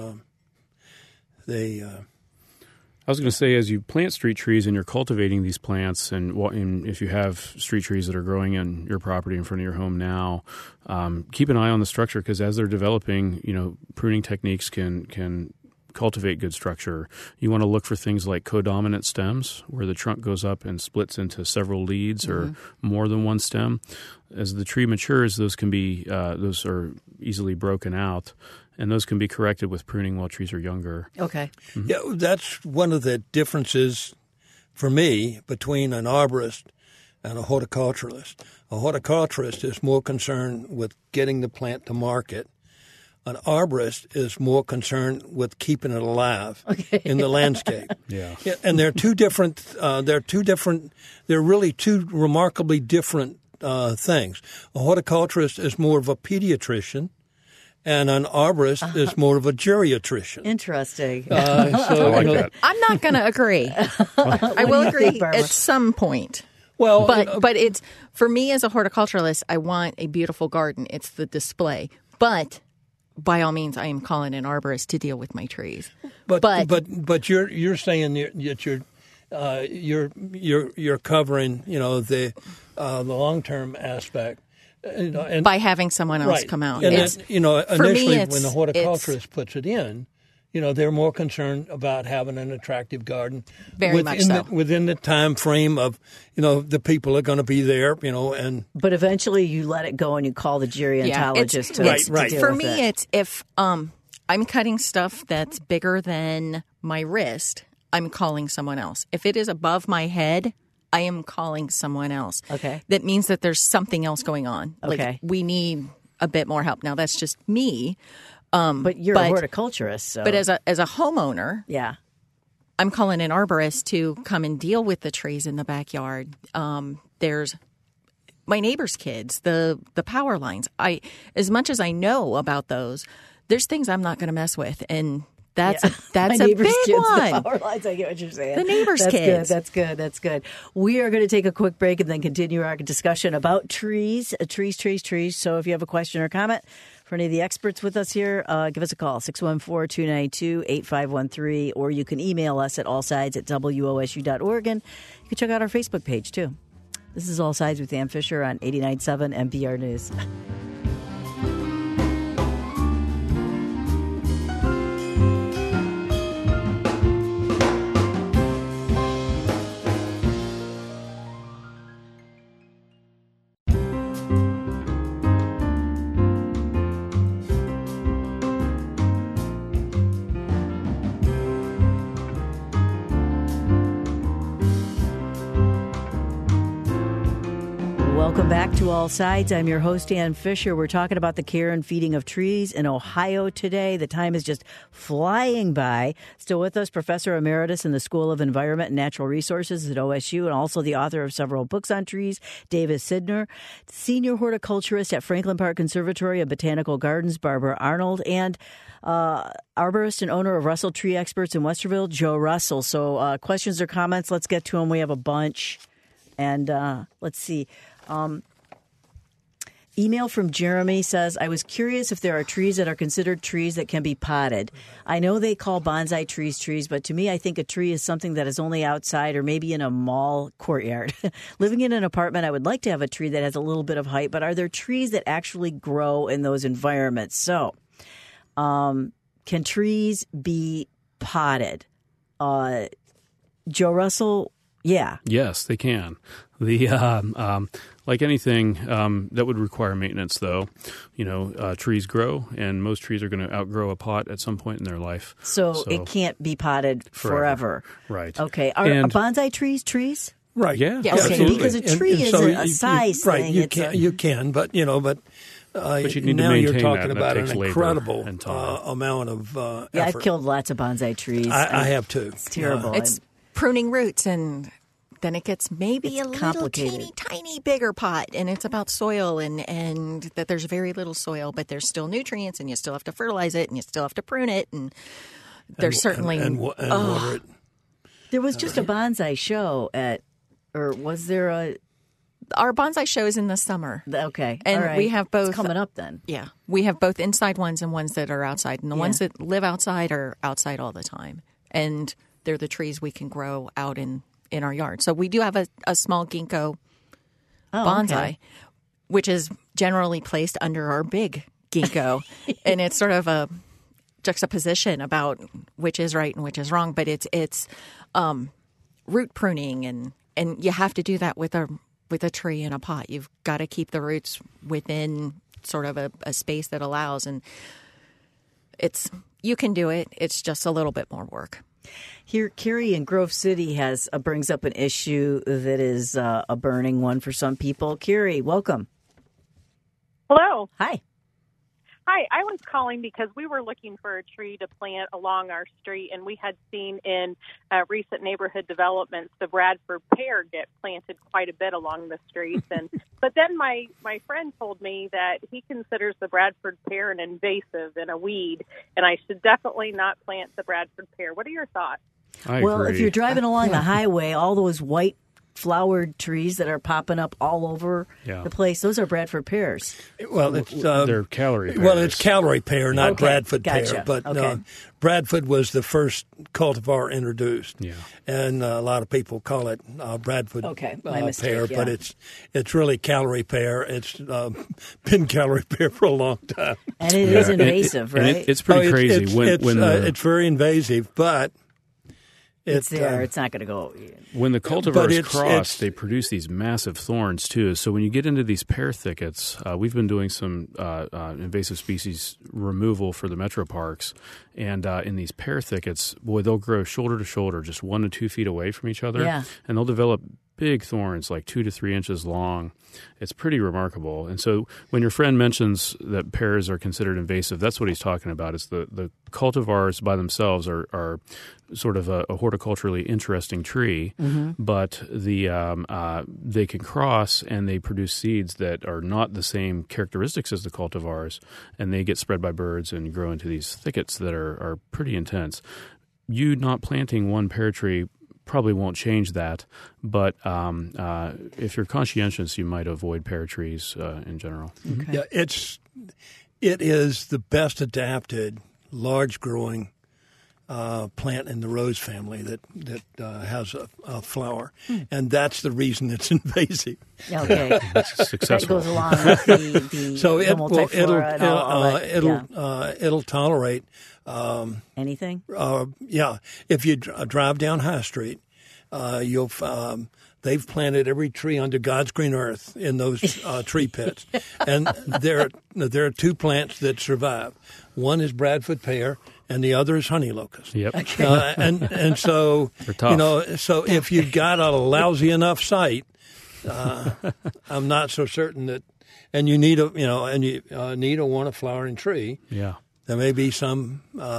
[SPEAKER 3] they.
[SPEAKER 5] I was going to say, as you plant street trees and you're cultivating these plants, and if you have street trees that are growing in your property in front of your home now, keep an eye on the structure, because as they're developing, you know, pruning techniques can cultivate good structure. You want to look for things like codominant stems, where the trunk goes up and splits into several leads or more than one stem. As the tree matures, those are easily broken out. And those can be corrected with pruning while trees are younger.
[SPEAKER 2] Okay.
[SPEAKER 3] Yeah, that's one of the differences for me between an arborist and a horticulturalist. A horticulturist is more concerned with getting the plant to market. An arborist is more concerned with keeping it alive in the landscape. Yeah, and they're two different. They're really two remarkably different things. A horticulturist is more of a pediatrician, and an arborist is more of a geriatrician.
[SPEAKER 2] Interesting.
[SPEAKER 5] I like that.
[SPEAKER 4] I'm not going to agree. I will agree at some point.
[SPEAKER 3] Well,
[SPEAKER 4] but it's, for me as a horticulturalist, I want a beautiful garden. It's the display. But by all means, I am calling an arborist to deal with my trees.
[SPEAKER 3] But you're saying that you're covering, you know, the long-term aspect. And
[SPEAKER 4] by having someone else come out.
[SPEAKER 3] And then, you know, initially
[SPEAKER 4] me,
[SPEAKER 3] when the horticulturist puts it in, you know, they're more concerned about having an attractive garden.
[SPEAKER 4] Very much so.
[SPEAKER 3] Within the time frame of, you know, the people are going to be there, you know, and.
[SPEAKER 2] But eventually you let it go and you call the gerontologist to deal
[SPEAKER 4] for
[SPEAKER 2] with
[SPEAKER 4] me,
[SPEAKER 2] it.
[SPEAKER 4] it's if I'm cutting stuff that's bigger than my wrist, I'm calling someone else. If it is above my head, I am calling someone else.
[SPEAKER 2] Okay.
[SPEAKER 4] That means that there's something else going on.
[SPEAKER 2] Okay.
[SPEAKER 4] Like, we need a bit more help. Now, that's just me.
[SPEAKER 2] But you're a horticulturist, so.
[SPEAKER 4] But as a homeowner,
[SPEAKER 2] yeah,
[SPEAKER 4] I'm calling an arborist to come and deal with the trees in the backyard. There's my neighbor's kids, the power lines. As much as I know about those, there's things I'm not going to mess with, and that's a big
[SPEAKER 2] kids,
[SPEAKER 4] one.
[SPEAKER 2] The power lines, I get what you're saying.
[SPEAKER 4] The neighbor's kids.
[SPEAKER 2] That's good. We are going to take a quick break and then continue our discussion about trees. So if you have a question or comment for any of the experts with us here, give us a call, 614-292-8513, or you can email us at allsides@wosu.org, and you can check out our Facebook page, too. This is All Sides with Ann Fisher on 89.7 NPR News. Welcome back to All Sides. I'm your host, Ann Fisher. We're talking about the care and feeding of trees in Ohio today. The time is just flying by. Still with us, Professor Emeritus in the School of Environment and Natural Resources at OSU, and also the author of several books on trees, Davis Sidner, Senior Horticulturist at Franklin Park Conservatory and Botanical Gardens, Barbara Arnold, and arborist and owner of Russell Tree Experts in Westerville, Joe Russell. So questions or comments, let's get to them. We have a bunch. And let's see. Email from Jeremy says, I was curious if there are trees that are considered trees that can be potted. I know they call bonsai trees, but to me, I think a tree is something that is only outside or maybe in a mall courtyard. Living in an apartment, I would like to have a tree that has a little bit of height, but are there trees that actually grow in those environments? So, can trees be potted? Joe Russell, yeah.
[SPEAKER 5] Yes, they can. Like anything that would require maintenance, though, you know, trees grow, and most trees are going to outgrow a pot at some point in their life.
[SPEAKER 2] So it can't be potted forever.
[SPEAKER 5] Right.
[SPEAKER 2] Okay. Are bonsai trees?
[SPEAKER 3] Right.
[SPEAKER 5] Yeah.
[SPEAKER 2] Okay.
[SPEAKER 5] Absolutely.
[SPEAKER 2] Because a tree is a size thing.
[SPEAKER 3] Right. You can, but you know, but
[SPEAKER 5] you need
[SPEAKER 3] now
[SPEAKER 5] to maintain
[SPEAKER 3] you're talking
[SPEAKER 5] that,
[SPEAKER 3] about
[SPEAKER 5] and
[SPEAKER 3] an incredible amount of effort.
[SPEAKER 2] I've killed lots of bonsai trees.
[SPEAKER 3] I have too.
[SPEAKER 2] It's terrible.
[SPEAKER 4] It's pruning roots and then it gets maybe
[SPEAKER 2] It's
[SPEAKER 4] a little
[SPEAKER 2] complicated.
[SPEAKER 4] teeny tiny bigger pot, and it's about soil and that there's very little soil, but there's still nutrients, and you still have to fertilize it, and you still have to prune it, and there's certainly
[SPEAKER 3] and water it.
[SPEAKER 2] There was just a bonsai show or was there a?
[SPEAKER 4] our bonsai show is in the summer.
[SPEAKER 2] Okay,
[SPEAKER 4] and
[SPEAKER 2] all right.
[SPEAKER 4] we have both
[SPEAKER 2] It's coming up then.
[SPEAKER 4] Yeah, we have both inside ones and ones that are outside, and the ones that live outside are outside all the time, and they're the trees we can grow out in our yard. So we do have a small ginkgo bonsai, which is generally placed under our big ginkgo, and it's sort of a juxtaposition about which is right and which is wrong. But it's root pruning, and you have to do that with a tree in a pot. You've got to keep the roots within sort of a space that allows, and you can do it. It's just a little bit more work.
[SPEAKER 2] Here, Carrie in Grove City brings up an issue that is a burning one for some people. Carrie, welcome.
[SPEAKER 9] Hello.
[SPEAKER 2] Hi.
[SPEAKER 9] Hi, I was calling because we were looking for a tree to plant along our street, and we had seen in recent neighborhood developments the Bradford pear get planted quite a bit along the streets. But then my friend told me that he considers the Bradford pear an invasive and a weed, and I should definitely not plant the Bradford pear. What are your thoughts?
[SPEAKER 5] I
[SPEAKER 2] Well,
[SPEAKER 5] agree.
[SPEAKER 2] if you're driving along the highway, all those white flowered trees that are popping up all over the place, those are Bradford pears.
[SPEAKER 3] Well, it's
[SPEAKER 5] they're calorie pears.
[SPEAKER 3] Well, it's calorie pear, not
[SPEAKER 2] Okay,
[SPEAKER 3] Bradford
[SPEAKER 2] gotcha.
[SPEAKER 3] pear. But
[SPEAKER 2] Okay.
[SPEAKER 3] Bradford was the first cultivar introduced.
[SPEAKER 5] Yeah.
[SPEAKER 3] And a lot of people call it Bradford
[SPEAKER 2] my mistake,
[SPEAKER 3] pear,
[SPEAKER 2] yeah.
[SPEAKER 3] but it's really calorie pear. It's been calorie pear for a long time.
[SPEAKER 2] And it is invasive,
[SPEAKER 5] And
[SPEAKER 2] right?
[SPEAKER 5] it's pretty crazy.
[SPEAKER 3] It's very invasive, but
[SPEAKER 2] it's there. It's not going to go.
[SPEAKER 5] When the
[SPEAKER 3] But
[SPEAKER 5] cultivars
[SPEAKER 3] it's-
[SPEAKER 5] cross, they produce these massive thorns too. So when you get into these pear thickets, we've been doing some invasive species removal for the metro parks, and in these pear thickets, boy, they'll grow shoulder to shoulder, just 1 to 2 feet away from each other,
[SPEAKER 2] Yeah.
[SPEAKER 5] and they'll develop big thorns, like 2 to 3 inches long. It's pretty remarkable. And so when your friend mentions that pears are considered invasive, that's what he's talking about. Is the cultivars by themselves are sort of a horticulturally interesting tree, but they can cross and they produce seeds that are not the same characteristics as the cultivars, and they get spread by birds and grow into these thickets that are pretty intense. You not planting one pear tree probably won't change that, but if you're conscientious, you might avoid pear trees in general.
[SPEAKER 2] Okay.
[SPEAKER 3] Yeah, it is the best adapted, large growing plant in the rose family that has a flower, and that's the reason it's invasive.
[SPEAKER 2] Okay.
[SPEAKER 5] It's
[SPEAKER 2] That
[SPEAKER 5] successful.
[SPEAKER 2] goes along with the
[SPEAKER 3] So
[SPEAKER 2] multiflora and all that.
[SPEAKER 3] it'll tolerate.
[SPEAKER 2] Anything?
[SPEAKER 3] If you drive down High Street, you'll they've planted every tree under God's green earth in those tree pits, and there are 2 plants that survive. One is Bradford pear, and the other is honey locust.
[SPEAKER 5] Yep.
[SPEAKER 3] And so
[SPEAKER 5] They're tough.
[SPEAKER 3] so if you've got a lousy enough site, I'm not so certain that, and you need need or want a flowering tree.
[SPEAKER 5] Yeah.
[SPEAKER 3] There may be some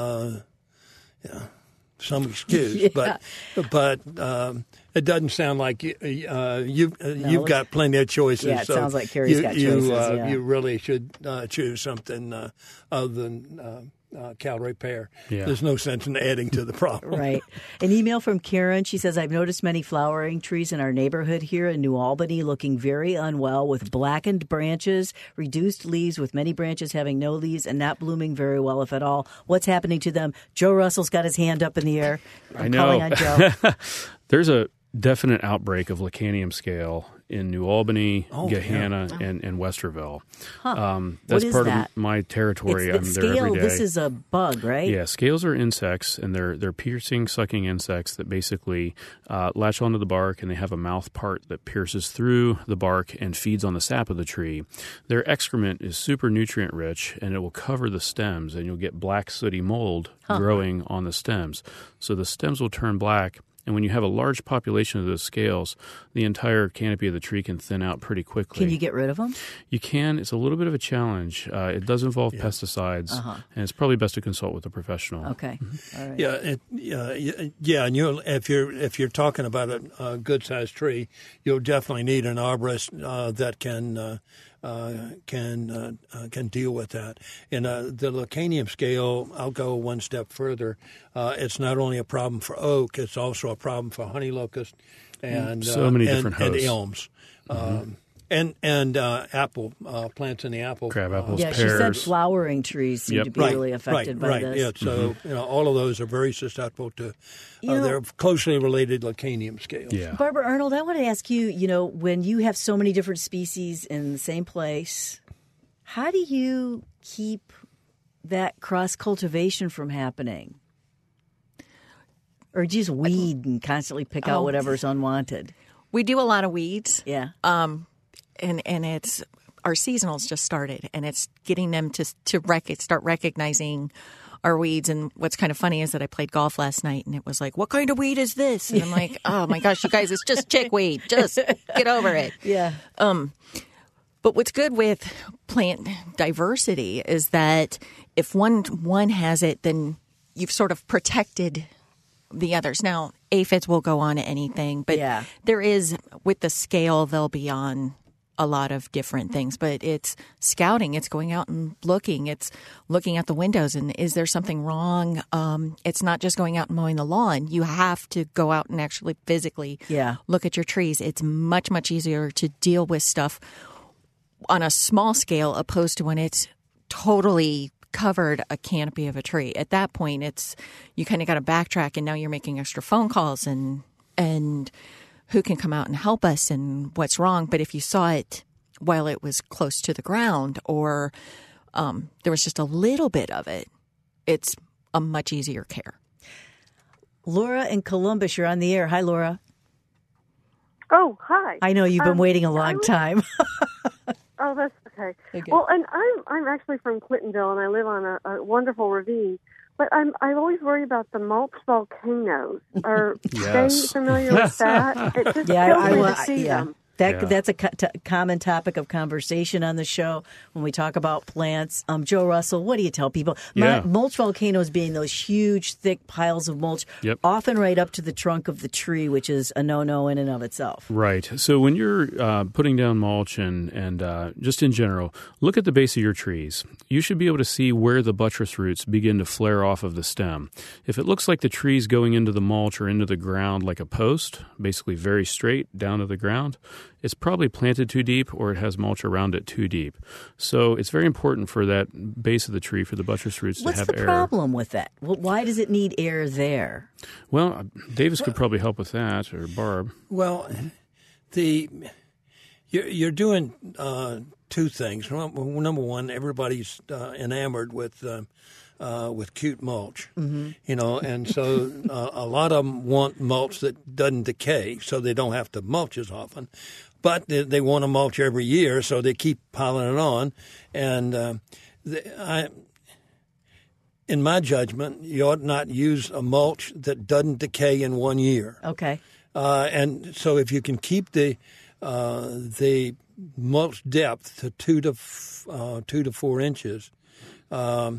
[SPEAKER 3] excuse, but it doesn't sound like you've got plenty of choices.
[SPEAKER 2] Yeah, it
[SPEAKER 3] so
[SPEAKER 2] sounds like Carrie's got choices, yeah.
[SPEAKER 3] You really should choose something other than calorie pear.
[SPEAKER 5] Yeah.
[SPEAKER 3] There's no sense in adding to the problem.
[SPEAKER 2] Right. An email from Karen. She says, I've noticed many flowering trees in our neighborhood here in New Albany looking very unwell with blackened branches, reduced leaves with many branches having no leaves and not blooming very well, if at all. What's happening to them? Joe Russell's got his hand up in the air. I'm calling on Joe.
[SPEAKER 5] There's a definite outbreak of Lacanium scale in New Albany, Gahanna, and Westerville. That's
[SPEAKER 2] What is
[SPEAKER 5] part
[SPEAKER 2] that?
[SPEAKER 5] of my territory.
[SPEAKER 2] It's
[SPEAKER 5] I'm
[SPEAKER 2] scale.
[SPEAKER 5] there every day.
[SPEAKER 2] This is a bug, right?
[SPEAKER 5] Yeah, scales are insects, and they're piercing, sucking insects that basically latch onto the bark, and they have a mouth part that pierces through the bark and feeds on the sap of the tree. Their excrement is super nutrient rich, and it will cover the stems, and you'll get black sooty mold growing on the stems. So the stems will turn black, And when you have a large population of those scales, the entire canopy of the tree can thin out pretty quickly.
[SPEAKER 2] Can you get rid of them?
[SPEAKER 5] You can. It's a little bit of a challenge. It does involve pesticides, and it's probably best to consult with a professional.
[SPEAKER 2] Okay. All right.
[SPEAKER 3] And if you're talking about a good sized tree, you'll definitely need an arborist that can deal with that. In the Leucaenium scale, I'll go one step further. It's not only a problem for oak; it's also a problem for honey locust and
[SPEAKER 5] so many different
[SPEAKER 3] and
[SPEAKER 5] hosts.
[SPEAKER 3] elms. And apple plants in the apple.
[SPEAKER 5] Crab apples,
[SPEAKER 2] Yeah,
[SPEAKER 5] pears.
[SPEAKER 2] she said flowering trees seem to be really affected by this.
[SPEAKER 3] Yeah, so all of those are very susceptible to. They're closely related Leucaenium scales.
[SPEAKER 5] Yeah.
[SPEAKER 2] Barbara Arnold, I want to ask you. When you have so many different species in the same place, how do you keep that cross cultivation from happening? Or do you just weed and constantly pick out whatever's unwanted?
[SPEAKER 4] We do a lot of weeds.
[SPEAKER 2] Yeah.
[SPEAKER 4] And it's our seasonals just started, and it's getting them to start recognizing our weeds. And what's kind of funny is that I played golf last night, and it was like, "What kind of weed is this?" And I'm like, "Oh my gosh, you guys, it's just chickweed. Just get over it."
[SPEAKER 2] Yeah.
[SPEAKER 4] But what's good with plant diversity is that if one has it, then you've sort of protected the others. Now, aphids will go on anything, but there is, with the scale, they'll be on a lot of different things. But it's scouting. It's going out and looking. It's looking at the windows and is there something wrong? It's not just going out and mowing the lawn. You have to go out and actually physically look at your trees. It's much, much easier to deal with stuff on a small scale opposed to when it's totally covered a canopy of a tree. At that point, it's you kind of got to backtrack, and now you're making extra phone calls and who can come out and help us and what's wrong. But if you saw it while it was close to the ground or there was just a little bit of it, it's a much easier care.
[SPEAKER 2] Laura in Columbus, you're on the air. Hi, Laura.
[SPEAKER 10] Oh, hi.
[SPEAKER 2] I know you've been waiting a long time.
[SPEAKER 10] Oh, that's okay. Well, and I'm actually from Clintonville, and I live on a wonderful ravine. But I always worry about the mulch volcanoes. Are they familiar with that? It just kills me to see them.
[SPEAKER 2] That's a common topic of conversation on the show when we talk about plants. Joe Russell, what do you tell people? Mulch volcanoes being those huge, thick piles of mulch, often right up to the trunk of the tree, which is a no-no in and of itself.
[SPEAKER 5] Right. So when you're putting down mulch and just in general, look at the base of your trees. You should be able to see where the buttress roots begin to flare off of the stem. If it looks like the tree's going into the mulch or into the ground like a post, basically very straight down to the ground, it's probably planted too deep or it has mulch around it too deep. So it's very important for that base of the tree, for the buttress roots to have air.
[SPEAKER 2] What's the problem with that? Why does it need air there?
[SPEAKER 5] Well, Davis could probably help with that, or Barb.
[SPEAKER 3] Well, you're doing two things. Number one, everybody's enamored with cute mulch, and so a lot of them want mulch that doesn't decay, so they don't have to mulch as often. But they want to mulch every year, so they keep piling it on. And in my judgment, you ought not use a mulch that doesn't decay in 1 year.
[SPEAKER 2] Okay.
[SPEAKER 3] And so if you can keep the mulch depth to 2 to 4 inches, don't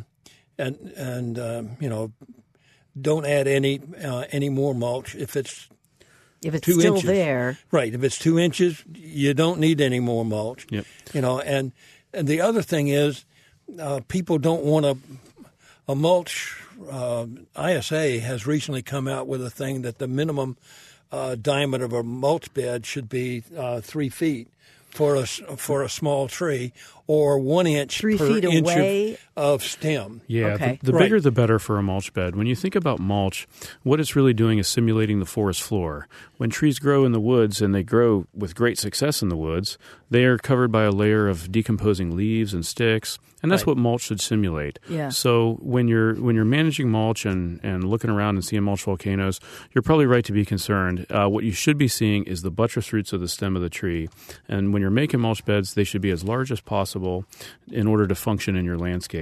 [SPEAKER 3] add any more mulch if it's 2
[SPEAKER 2] still
[SPEAKER 3] inches.
[SPEAKER 2] There.
[SPEAKER 3] Right. If it's 2 inches, you don't need any more mulch.
[SPEAKER 5] Yep.
[SPEAKER 3] And the other thing is, people don't want a mulch. ISA has recently come out with a thing that the minimum diameter of a mulch bed should be 3 feet for a small tree, or 1 inch
[SPEAKER 2] 3
[SPEAKER 3] per
[SPEAKER 2] feet
[SPEAKER 3] inch
[SPEAKER 2] away
[SPEAKER 3] of stem.
[SPEAKER 5] Yeah,
[SPEAKER 2] okay.
[SPEAKER 5] the bigger the better for a mulch bed. When you think about mulch, what it's really doing is simulating the forest floor. When trees grow in the woods, and they grow with great success in the woods, they are covered by a layer of decomposing leaves and sticks, and that's what mulch should simulate.
[SPEAKER 2] Yeah.
[SPEAKER 5] So when you're managing mulch and looking around and seeing mulch volcanoes, you're probably right to be concerned. What you should be seeing is the buttress roots of the stem of the tree, and when you're making mulch beds, they should be as large as possible in order to function in your landscape.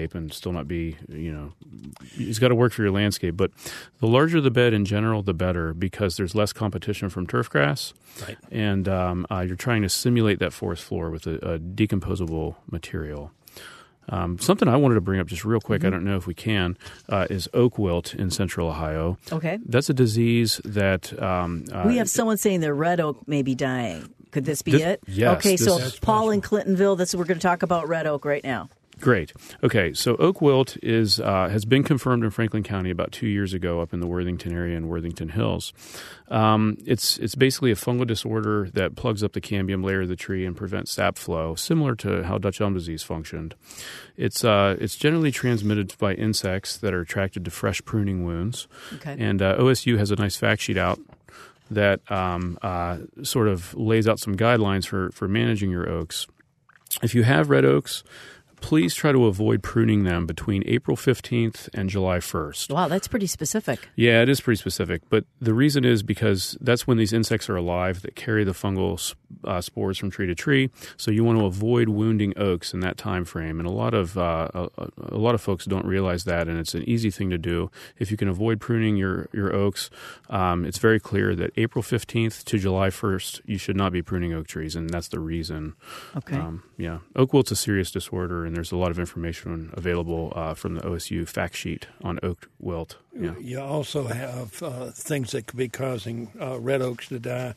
[SPEAKER 5] landscape and still not be, it's got to work for your landscape. But the larger the bed in general, the better, because there's less competition from turf grass.
[SPEAKER 3] Right.
[SPEAKER 5] And you're trying to simulate that forest floor with a decomposable material. Something I wanted to bring up just real quick, I don't know if we can, is oak wilt in central Ohio.
[SPEAKER 2] Okay.
[SPEAKER 5] That's a disease that...
[SPEAKER 2] we have someone saying their red oak may be dying. Could this be it?
[SPEAKER 5] Yes.
[SPEAKER 2] Okay, so Paul
[SPEAKER 3] possible.
[SPEAKER 2] in Clintonville, we're going to talk about red oak right now.
[SPEAKER 5] Great. Okay, so oak wilt has been confirmed in Franklin County about 2 years ago up in the Worthington area and Worthington Hills. It's basically a fungal disorder that plugs up the cambium layer of the tree and prevents sap flow, similar to how Dutch elm disease functioned. It's generally transmitted by insects that are attracted to fresh pruning wounds.
[SPEAKER 2] Okay.
[SPEAKER 5] And OSU has a nice fact sheet out that sort of lays out some guidelines for managing your oaks. If you have red oaks, please try to avoid pruning them between April 15th and July 1st.
[SPEAKER 2] Wow, that's pretty specific.
[SPEAKER 5] Yeah, it is pretty specific. But the reason is because that's when these insects are alive that carry the fungal spores from tree to tree. So you want to avoid wounding oaks in that time frame. And a lot of folks don't realize that, and it's an easy thing to do. If you can avoid pruning your oaks, it's very clear that April 15th to July 1st, you should not be pruning oak trees, and that's the reason.
[SPEAKER 2] Okay.
[SPEAKER 5] Yeah. Oak wilt's a serious disorder, and there's a lot of information available from the OSU fact sheet on oak wilt. Yeah.
[SPEAKER 3] You also have things that could be causing red oaks to die.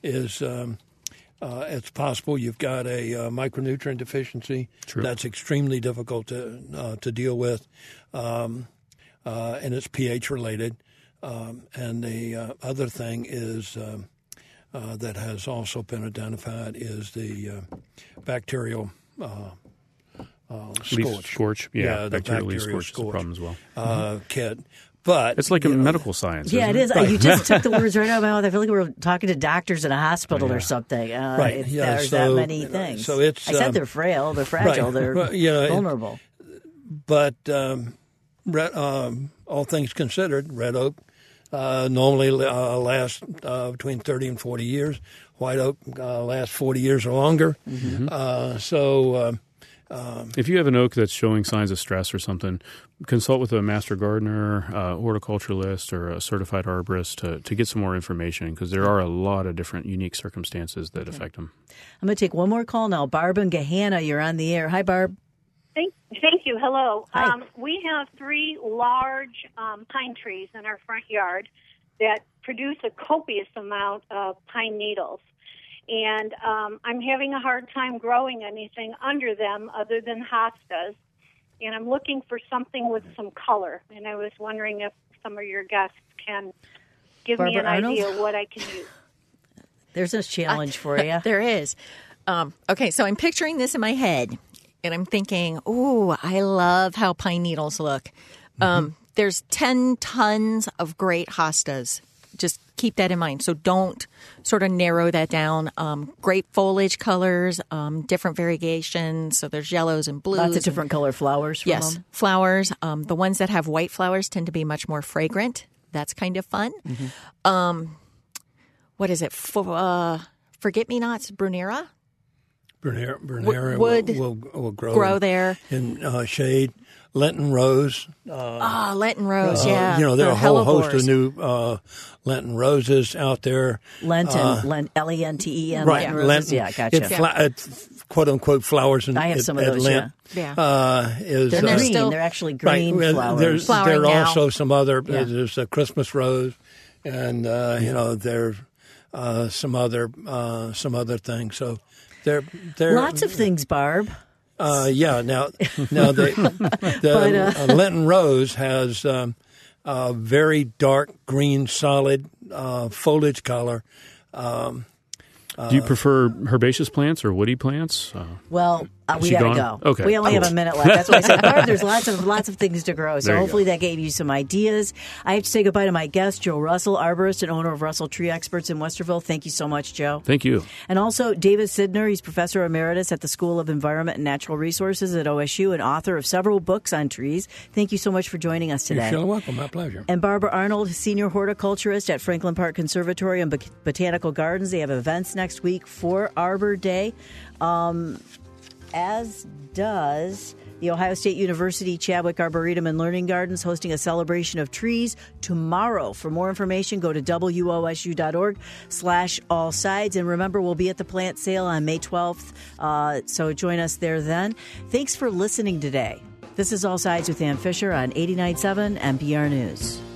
[SPEAKER 3] It's possible you've got a micronutrient deficiency.
[SPEAKER 5] True.
[SPEAKER 3] That's extremely difficult to deal with, and it's pH related. And the other thing is that has also been identified is the bacterial
[SPEAKER 5] scorch. Yeah,
[SPEAKER 3] the
[SPEAKER 5] bacterial leaf
[SPEAKER 3] bacterial
[SPEAKER 5] scorch is a problem as well.
[SPEAKER 3] Kit. But
[SPEAKER 5] it's like a medical science.
[SPEAKER 2] Yeah,
[SPEAKER 5] isn't
[SPEAKER 2] it is.
[SPEAKER 3] Right.
[SPEAKER 2] You just took the words right out of my mouth. I feel like we were talking to doctors in a hospital or something.
[SPEAKER 3] Right.
[SPEAKER 2] There's that many things.
[SPEAKER 3] So it's.
[SPEAKER 2] I said they're frail, they're fragile, they're vulnerable.
[SPEAKER 3] But all things considered, red oak normally lasts between 30 and 40 years. White oak lasts 40 years or longer. Mm-hmm.
[SPEAKER 5] If you have an oak that's showing signs of stress or something, consult with a master gardener, horticulturalist, or a certified arborist to get some more information, because there are a lot of different unique circumstances that affect them.
[SPEAKER 2] I'm going to take one more call now. Barb and Gahanna, you're on the air. Hi, Barb.
[SPEAKER 11] Thank you. Hello.
[SPEAKER 2] Hi.
[SPEAKER 11] We have 3 large pine trees in our front yard that produce a copious amount of pine needles. And I'm having a hard time growing anything under them other than hostas. And I'm looking for something with some color. And I was wondering if some of your guests can give me an idea of what I can use.
[SPEAKER 2] There's a challenge for you.
[SPEAKER 4] There is. Okay, so I'm picturing this in my head. And I'm thinking, ooh, I love how pine needles look. There's 10 tons of great hostas. Just keep that in mind. So don't sort of narrow that down. Great foliage colors, different variations. So there's yellows and blues.
[SPEAKER 2] Lots of different color flowers from them.
[SPEAKER 4] Flowers. The ones that have white flowers tend to be much more fragrant. That's kind of fun. What is it? Forget-me-nots, Brunera?
[SPEAKER 3] Brunera will
[SPEAKER 4] grow there
[SPEAKER 3] in shade. Lenten rose.
[SPEAKER 4] Lenten rose, yeah.
[SPEAKER 3] There are a whole host of new Lenten roses out there.
[SPEAKER 2] Lenten, L-E-N-T-E-N.
[SPEAKER 3] Right,
[SPEAKER 2] Lenten roses. Yeah, gotcha.
[SPEAKER 3] It quote-unquote flowers.
[SPEAKER 2] I have some of those,
[SPEAKER 3] Lent.
[SPEAKER 2] yeah.
[SPEAKER 3] They're
[SPEAKER 2] green. They're actually green flowers.
[SPEAKER 3] There are
[SPEAKER 4] now.
[SPEAKER 3] also some other, there's a Christmas rose, and, there's some other things. So they're
[SPEAKER 2] lots of things, Barb.
[SPEAKER 3] Now the Lenten rose has a very dark green, solid foliage color.
[SPEAKER 5] Do you prefer herbaceous plants or woody plants?
[SPEAKER 2] Well, we got to go.
[SPEAKER 5] Okay,
[SPEAKER 2] we only have a minute left. That's why I said, Barb, there's lots of things to grow. So hopefully that gave you some ideas. I have to say goodbye to my guest, Joe Russell, arborist and owner of Russell Tree Experts in Westerville. Thank you so much, Joe.
[SPEAKER 5] Thank you.
[SPEAKER 2] And also David Sidner. He's professor emeritus at the School of Environment and Natural Resources at OSU and author of several books on trees. Thank you so much for joining us today.
[SPEAKER 3] You're welcome. My pleasure.
[SPEAKER 2] And Barbara Arnold, senior horticulturist at Franklin Park Conservatory and Botanical Gardens. They have events next week for Arbor Day. as does the Ohio State University Chadwick Arboretum and Learning Gardens, hosting a celebration of trees tomorrow. For more information, go to wosu.org/allsides. And remember, we'll be at the plant sale on May 12th, so join us there then. Thanks for listening today. This is All Sides with Ann Fisher on 89.7 NPR News.